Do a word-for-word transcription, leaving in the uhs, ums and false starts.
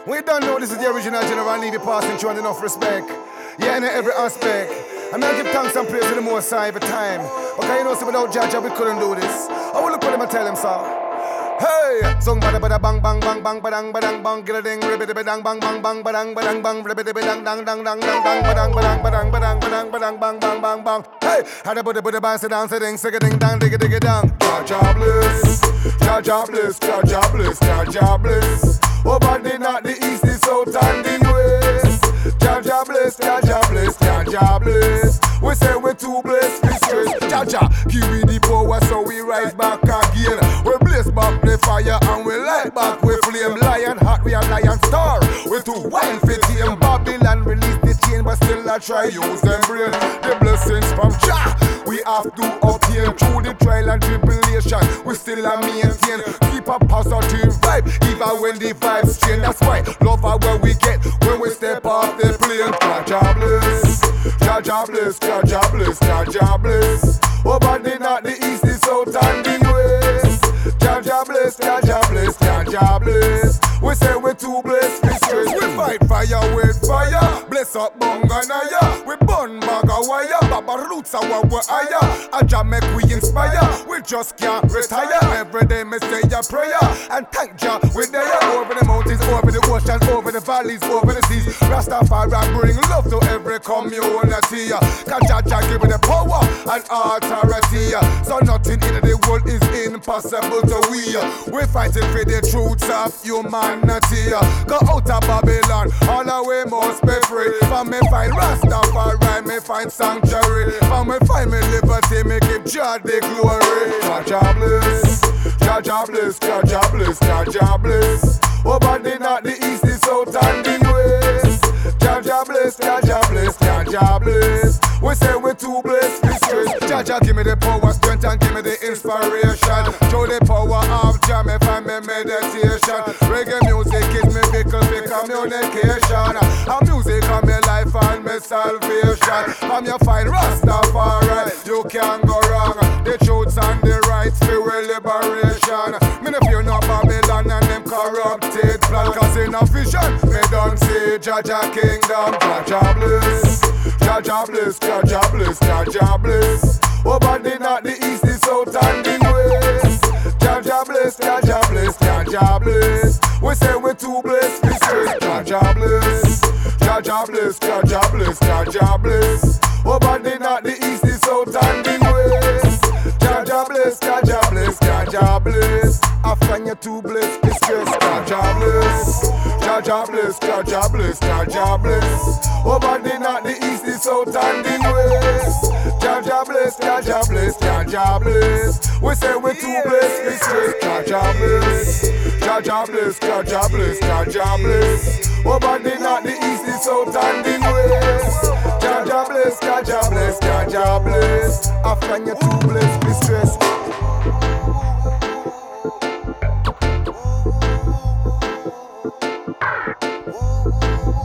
We don't know this is the original general, leave you passing through and enough respect. Yeah, in every aspect. I'm gonna give thanks and praise to the Most High every time. Because you know, so without Jah Jah, we couldn't do this. I will look at him and tell him so. Hey, song bada bada bang bang bang bang badang badang bang get a ding ribbit badang bang bang bang badang badang bang ribbit badang dang dang dang dang dang badang badang badang badang badang badang bang bang bang bang. Hey, had a bada bada bang sit down sitting sick a ding dang digga digga dang. Jah Jah bless, Jah Jah bless, Jah Jah bless, Jah Jah bless. Over the north, the east, the south and the west. Jah Jah bless, Jah Jah bless, Jah Jah bless. We say we too blessed, we stress. Jah Jah give me the power, so we rise back again. We blaze back the fire and we light back. We flame lion hot, we a lion star. We too wild for tame. Babylon release the chain, but still I try use them brain. The blessings from Jah we have to obtain through the trial and tribulation. We still a maintain. Keep a positive vibe, even when the vibes change. That's why love are where we get when we step off the plane. Jah Jah bless, Jah Jah bless, Jah Jah bless, Jah Jah bless. Over the north, the east, the south and the west. Jah Jah bless, Jah Jah bless, Jah Jah bless. We say we too blessed, we stress. We fight fire with fire. Bless up Bunganaya. We burn bag of wire. Baba roots are what we're higher. A Jah make we inspire. We just can't retire. Every day me say a prayer and thank Jah. We there over the mountains, over the oceans, over the valleys, over the seas. Rastafari bring love to every community. Cause Jah Jah give me the power and authority. So nothing in the world is impossible to we. We fighting for the truths of humanity. Go out of Babylon, all the way must be free. For me find Rastafari, me find sanctuary. For me find me liberty, me give Jah the glory. Jah Jah bless, Jah Jah bless, Jah Jah bless, Jah Jah bless. Over the north, the east, the south and the west. Jah Jah bless, Jah Jah bless, Jah Jah bless. We say we too blessed, we stress. Jah Jah give me the power, strength and give me the inspiration. Show the power of Jah, me find me meditation. Reggae music is me vehicle for communication. And music is me life and me salvation. From you find Rastafari, you can't go wrong. The truths and the rights for liberation. Me no fear no Babylon and them corrupted plan. Cause in a vision, me don't see Jah Jah kingdom. Jah Jah bless, Jah Jah bless, Jah Jah bless, Jah Jah bless. Over the north, the east, the south and the west. Jah Jah bless, Jah Jah bless, Jah Jah bless. We say we too blessed, we stress. Jah Jah bless, Jah Jah bless, Jah Jah bless, Jah Jah bless. Over the north, the east, the south and the west. Jah Jah bless, Jah Jah bless, Jah Jah bless. After you too blessed, we stress. Jah Jah bless, Jah Jah bless, Jah Jah bless, Jah Jah bless. Over the north, the east, the south and the west. Jah Jah bless, Jah Jah bless, Jah Jah bless. We say we too blessed, we stress. Jah Jah bless, Jah Jah bless, Jah Jah bless, Jah Jah bless. Over the north, the east, the south and the west. Jah Jah bless, Jah Jah bless, Jah Jah bless. After you too blessed, we stress.